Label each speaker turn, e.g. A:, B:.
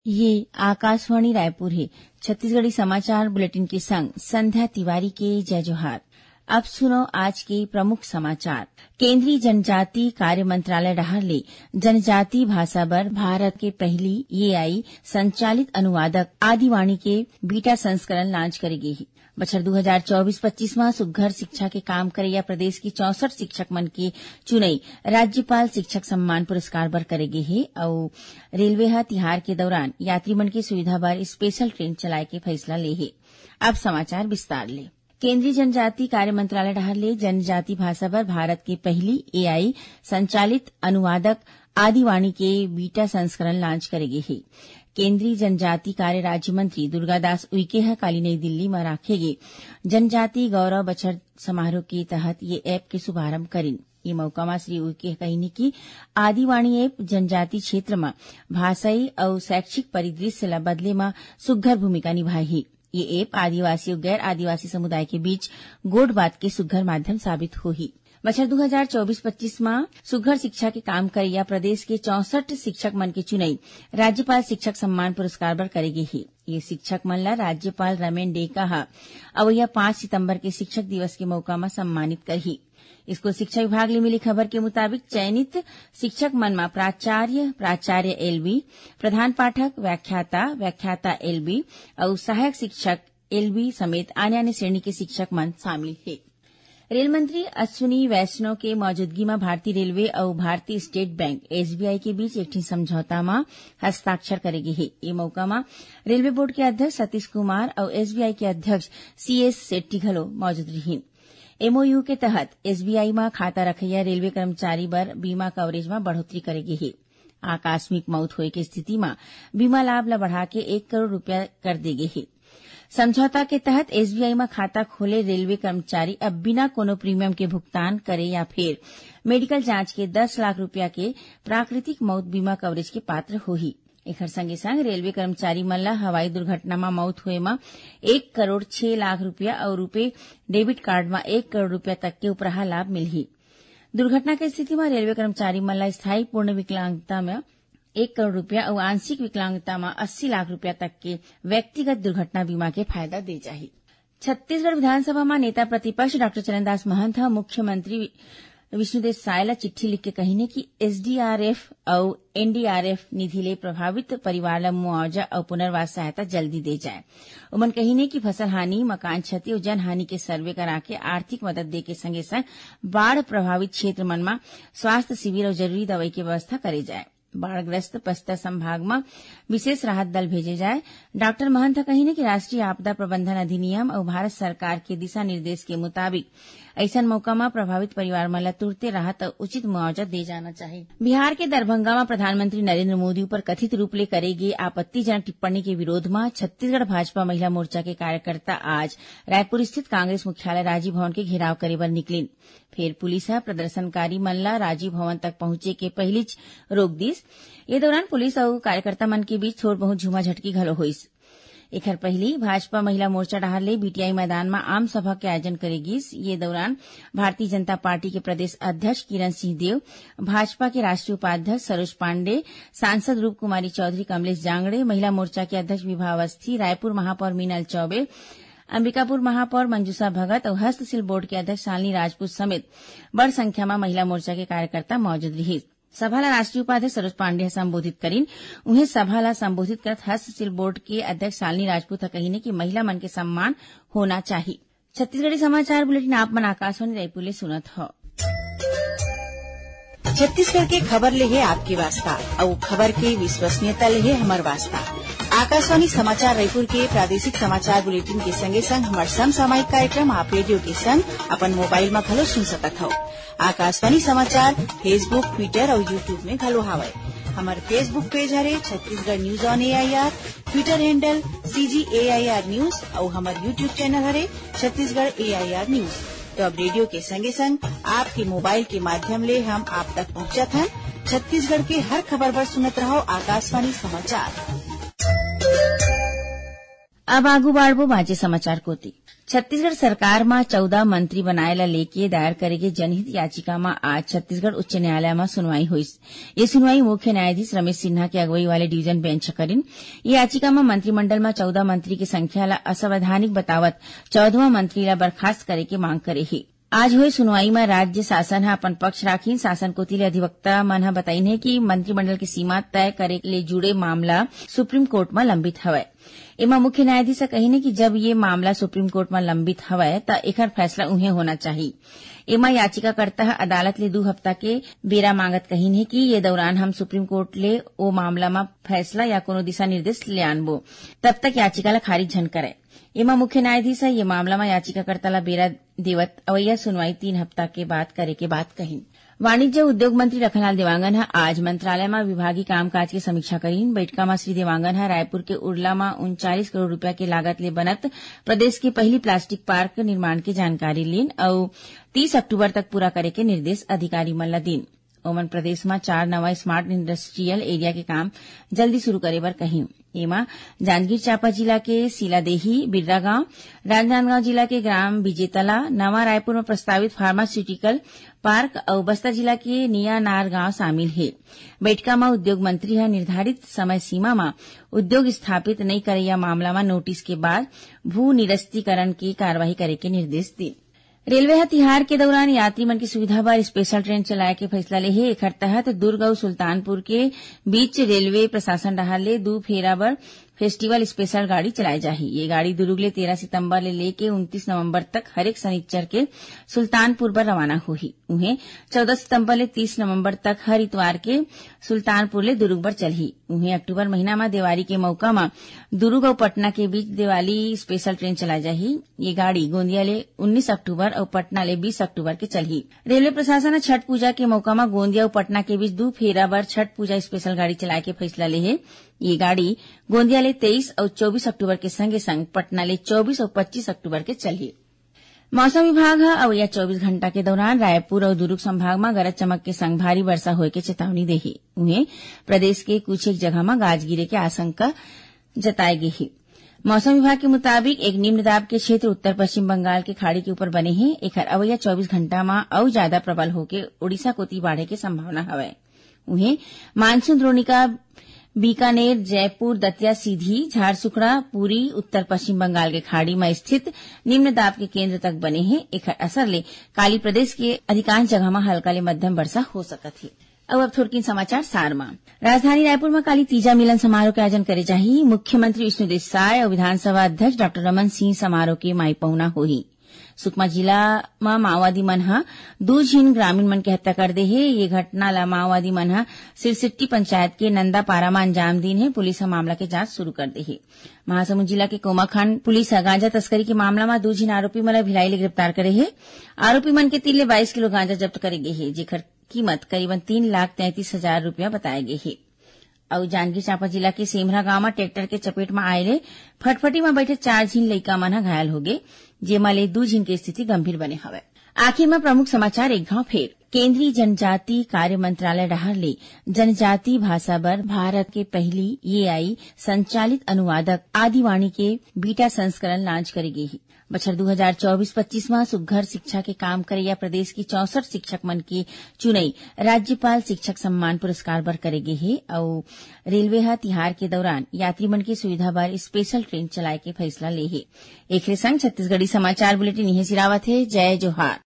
A: ये आकाशवाणी रायपुर है। छत्तीसगढ़ी समाचार बुलेटिन के संग संध्या तिवारी के जय जोहार। अब सुनो आज के प्रमुख समाचार। केंद्रीय जनजाति कार्य मंत्रालय डहर ले जनजाति भाषा बर भारत के पहली एआई संचालित अनुवादक आदिवाणी के बीटा संस्करण लॉन्च करेगी। बछर 2024-25 में सुघ्घर शिक्षा के काम करैया प्रदेश की 64 शिक्षक मन के चुनई राज्यपाल शिक्षक सम्मान पुरस्कार बर करेगे हे और रेलवे ह तिहार के दौरान यात्री मन की सुविधा बर स्पेशल ट्रेन चलाए के फैसला ले हे। अब समाचार विस्तार ले। केंद्रीय जनजाति कार्य मंत्रालय डहर ले जनजाति भाषा बर भारत के पहली एआई संचालित अनुवादक आदिवाणी के बीटा संस्करण लॉन्च करेगे हे। केंद्रीय जनजाति कार्य राज्य मंत्री दुर्गादास उइके ह काली नई दिल्ली में राखेगे जनजाति गौरव बछर समारोह के तहत ये ऐप के शुभारंभ करिन। ये मौका में श्री उइके कहिनी कि आदिवाणी ऐप जनजाति क्षेत्र में भाषाई और शैक्षिक परिदृश्य ला बदले में सुघ्घर भूमिका निभाही। ये ऐप आदिवासी और गैर आदिवासी समुदाय के बीच गोठ बात के सुघ्घर माध्यम साबित होही। बछर 2024-25 में सुघ्घर शिक्षा के काम करैया प्रदेश के 64 शिक्षक मन के चुनई राज्यपाल शिक्षक सम्मान पुरस्कार बर करेगे ही। ये शिक्षक मन ला राज्यपाल रमेन डेका ह अवैया 5 सितंबर के शिक्षक दिवस के मौका में सम्मानित करही। इसको शिक्षा विभाग ले मिली खबर के मुताबिक चयनित शिक्षक मन में प्राचार्य एलबी, प्रधान पाठक, व्याख्याता एलबी और सहायक शिक्षक एलबी समेत अन्य श्रेणी के शिक्षक मन शामिल है। रेल मंत्री अश्विनी वैष्णव के मौजूदगी में भारतीय रेलवे और भारतीय स्टेट बैंक एसबीआई के बीच एक समझौता में हस्ताक्षर करेगी है। ये मौका में रेलवे बोर्ड के अध्यक्ष सतीश कुमार और एसबीआई के अध्यक्ष सीएस सेट्टी घलो मौजूद रहीन। एमओयू के तहत एसबीआई में खाता रखैया रेलवे कर्मचारी बर बीमा कवरेज में बढ़ोतरी करेगी है। आकस्मिक मौत होए के स्थिति में बीमा लाभ ला बढ़ा के 1 करोड़ रुपया कर देगे है। समझौता के तहत एसबीआई में खाता खोले रेलवे कर्मचारी अब बिना कोनो प्रीमियम के भुगतान करे या फिर मेडिकल जांच के 10 लाख रुपया के प्राकृतिक मौत बीमा कवरेज के पात्र होही। एकर संगे संग रेलवे कर्मचारी मन ला हवाई दुर्घटना में मौत होए में 1 करोड़ 6 लाख रुपया और रुपे डेबिट कार्ड में 1 करोड़ रुपया तक के उपराहा लाभ मिलही। दुर्घटना के स्थिति में रेलवे कर्मचारी मन ला स्थायी पूर्ण विकलांगता में 1 करोड़ रुपया और आंशिक विकलांगता में 80 लाख रुपया तक के व्यक्तिगत दुर्घटना बीमा के फायदा दे जाही। छत्तीसगढ़ विधानसभा में नेता प्रतिपक्ष डॉक्टर चरणदास महंत मुख्यमंत्री विष्णुदेव साय ला चिट्ठी लिख के कहिने कि एसडीआरएफ और एनडीआरएफ निधि ले प्रभावित परिवार ला मुआवजा और पुनर्वास सहायता जल्दी दे जाए। उमन कहिने कि फसल हानि, मकान क्षति और जन हानि के सर्वे करा के आर्थिक मदद दे के संगे संग बाढ़ प्रभावित क्षेत्र मन में स्वास्थ्य शिविर और जरूरी दवाई की व्यवस्था करे जाए। बाढ़ग्रस्त बस्तर संभाग में विशेष राहत दल भेजे जाए। डॉक्टर महंत कहिने कि राष्ट्रीय आपदा प्रबंधन अधिनियम और भारत सरकार के दिशा निर्देश के मुताबिक ऐसा मौका में प्रभावित परिवार मन ला तुरंत राहत और उचित मुआवजा दे जाना चाहिए। बिहार के दरभंगा में प्रधानमंत्री नरेंद्र मोदी पर कथित रूप ले करे गए आपत्तिजनक टिप्पणी के विरोध में छत्तीसगढ़ भाजपा महिला मोर्चा के कार्यकर्ता आज रायपुर स्थित कांग्रेस मुख्यालय राजीव भवन के घेराव करे बर निकलिन। फिर पुलिस प्रदर्शनकारी मन ला राजीव भवन तक पहुंचे के पहली रोक दिस। ये दौरान पुलिस और कार्यकर्ता मन के बीच थोड़ बहुत झुमा झटकी घलो होइस। एखर पहली भाजपा महिला मोर्चा डहर ले बीटीआई मैदान में आम सभा के आयोजन करेगी। ये दौरान भारतीय जनता पार्टी के प्रदेश अध्यक्ष किरण सिंह देव, भाजपा के राष्ट्रीय उपाध्यक्ष सरोज पांडे, सांसद रूप कुमारी चौधरी, कमलेश जांगड़े, महिला मोर्चा के अध्यक्ष विभा अवस्थी, रायपुर महापौर मीनल चौबे, अंबिकापुर महापौर मंजूषा भगत और हस्तशिल्प बोर्ड के अध्यक्ष शालिनी राजपूत समेत बड़ संख्या में महिला मोर्चा के कार्यकर्ता मौजूद रही। सभा ला राष्ट्रीय उपाध्यक्ष सरोज पांडे संबोधित करीन। उन्हें सभा ला संबोधित करत हस्तशिल्प बोर्ड के अध्यक्ष शालिनी राजपूत कहिने कि महिला मन के सम्मान होना चाहिए। छत्तीसगढ़ी समाचार बुलेटिन आप मन आकाशवाणी रायपुर ले सुनत हो।
B: छत्तीसगढ़ के खबर ले है आपके वास्ता और खबर के विश्वसनीयता ले है हमार वास्ता। आकाशवाणी समाचार रायपुर के प्रादेशिक समाचार बुलेटिन के संगे संग हमार समसामयिक कार्यक्रम आप रेडियो के संग अपन मोबाइल में घलो सुन सकत हो। आकाशवाणी समाचार फेसबुक, ट्विटर और यूट्यूब में घलो हावय। हमार फेसबुक पेज हरे Chhattisgarh news on AIR, Twitter handle CGAIR news और हमार यूट्यूब चैनल हरे छत्तीसगढ़ एआईआर न्यूज। तो अब रेडियो के संगे संग आपके मोबाइल के माध्यम ले हम आप तक पहुंचत हैं। छत्तीसगढ़ के हर खबर पर सुनत रहो आकाशवाणी समाचार।
A: अब आगू बाढ़बो बाजे समाचार कोती। छत्तीसगढ़ सरकार में 14 मंत्री बनाएला लेके दायर करेगे जनहित याचिका में आज छत्तीसगढ़ उच्च न्यायालय में सुनवाई हुई। ये सुनवाई मुख्य न्यायाधीश रमेश सिन्हा के अगुवाई वाले डिवीजन बेंच करीन। ये याचिका में मंत्रिमंडल में 14 मंत्री की संख्या ला असंवैधानिक बतावत 14वां मंत्री ला बर्खास्त करे के मांग करे ही। आज हुई सुनवाई में राज्य शासन हा अपन पक्ष राखीन। शासन कोतिले अधिवक्ता मन हा बताइन है कि मंत्रिमंडल की सीमा तय करे ले जुड़े मामला सुप्रीम कोर्ट में लंबित हवय। एमा मुख्य न्यायाधीश कहिने कि जब ये मामला सुप्रीम कोर्ट में लंबित हवय त एकर फैसला उन्हें होना चाहिए। एमा याचिकाकर्ता अदालत ले 2 हफ्ता के बेरा मांगत कहिन है कि ये दौरान हम सुप्रीम कोर्ट ले ओ मामला में फैसला या कोनो दिशा निर्देश ले आनबो, तब तक याचिका ला खारिज झन करे। एमा मुख्य न्यायाधीश ये मामला में याचिकाकर्ता ला बेरा देवत अवैया सुनवाई 3 हफ्ता के बाद करे के बात कहिन। वाणिज्य उद्योग मंत्री रखनलाल देवांगन हा आज मंत्रालय में विभागीय कामकाज की समीक्षा करीन। बैठका में श्री देवांगन हा रायपुर के उरला में 39 करोड़ रुपया के लागत ले बनत प्रदेश के पहली प्लास्टिक पार्क निर्माण की जानकारी लीन और 30 अक्टूबर तक पूरा करे के निर्देश अधिकारी मन ला दीन। ओमन प्रदेश में 4 नवा स्मार्ट इंडस्ट्रियल एरिया के काम जल्दी शुरू करे बर कही। एमा जांजगीर चांपा जिला के सीलादेही, बिर्रा गांव, राजनांदगांव जिला के ग्राम विजेतला, नवा रायपुर में प्रस्तावित फार्मास्यूटिकल पार्क और बस्तर जिला के नियानार गांव शामिल है। बैठका में उद्योग मंत्री हा निर्धारित समय सीमा में उद्योग स्थापित नहीं करैया मामला में नोटिस के बाद भू निरस्तीकरण की कार्यवाही करे के निर्देश दिए। रेलवे हा तिहार के दौरान यात्री मन की सुविधा बर स्पेशल ट्रेन चलाए के फैसला ले हे। एकर तहत दुर्ग और सुल्तानपुर के बीच रेलवे प्रशासन डहार ले 2 फेरा बर फेस्टिवल स्पेशल गाड़ी चलाई जाही। ये गाड़ी दुर्ग ले 13 सितंबर ले लेके 29 नवंबर तक हरेक शनिचर के सुल्तानपुर बर रवाना होही। उन्हें 14 सितंबर ले 30 नवंबर तक हर इतवार के सुल्तानपुर ले दुर्ग बर चलही। उन्हें अक्टूबर महीना में दिवाली के मौका में दुर्ग और पटना के बीच दिवाली स्पेशल ट्रेन चलाई जाही। ये गाड़ी गोंदिया ले 19 अक्टूबर और पटना ले 20 अक्टूबर के चलही। रेलवे प्रशासन छठ पूजा के मौका में गोंदिया और पटना के बीच 2 फेरा बर छठ पूजा स्पेशल गाड़ी चलाए के फैसला ले है। ये गाड़ी गोंदिया ले 23 और 24 अक्टूबर के संगे संग पटना ले 24 और 25 अक्टूबर के चलही। मौसम विभाग अवैया 24 घंटा के दौरान रायपुर और दुर्ग संभाग में गरज चमक के संग भारी वर्षा होए के चेतावनी देही। उन्हें प्रदेश के कुछ एक जगह में गाज गिरे के आशंका जताई गई है। मौसम विभाग के मुताबिक एक निम्न दाब के क्षेत्र उत्तर पश्चिम बंगाल के खाड़ी के ऊपर बने हैं। एकर अवैया 24 घंटा में और ज्यादा प्रबल होके ओडिशा कोती बाढ़े के संभावना हवय। उन्हें मानसून द्रोणिका बीकानेर, जयपुर, दतिया, सीधी, झारसुगड़ा, पुरी उत्तर पश्चिम बंगाल के खाड़ी में स्थित निम्न दाब के केंद्र तक बने हैं। एकर असर ले काली प्रदेश के अधिकांश जगह में हल्का ले मध्यम वर्षा हो सकत है। अब थोड़किन समाचार सार में। राजधानी रायपुर में काली तीजा मिलन समारोह के आयोजन करे जाही। मुख्यमंत्री विष्णुदेव साय और विधानसभा अध्यक्ष डॉक्टर रमन सिंह समारोह के माई पहुना होही। सुकमा जिला में माओवादी मन हा 2 झीन ग्रामीण मन के हत्या कर दे है। ये घटना ला माओवादी मन हा सिरसिट्टी पंचायत के नंदापारा में अंजाम दीन है। पुलिस मामला के जांच शुरू कर दे है। महासमुंद जिला के कोमाखंड पुलिस गांजा तस्करी के मामला में 2 झीन आरोपी मन भिलाई ले गिरफ्तार करे है। आरोपी मन के तिल्ले 22 किलो गांजा जब्त करे गे है, जेकर कीमत करीबन 3,33,000 रुपया बताए गए है। और जांजगीर चांपा जिला के सेमरा गांव में ट्रैक्टर के चपेट में आये ले फटफटी में बैठे 4 झीन लइका मन घायल हो गए, जेमा ले 2 झीन की स्थिति गंभीर बने हवे। आखिर में प्रमुख समाचार एक घाव फेर। केंद्रीय जनजाति कार्य मंत्रालय डहार ले जनजाति भाषा बर भारत के पहली AI संचालित अनुवादक आदिवाणी के बीटा संस्करण लॉन्च करेगी। बछर 2024-25 में सुघ्घर शिक्षा के काम करैया प्रदेश की 64 शिक्षक मन की चुनई राज्यपाल शिक्षक सम्मान पुरस्कार बर करेगे है। और रेलवे हा तिहार के दौरान यात्री मन की सुविधा बर स्पेशल ट्रेन चलाए के फैसला ले है। एक संग छत्तीसगढ़ी समाचार बुलेटिन यही सिरावत है। जय जोहार।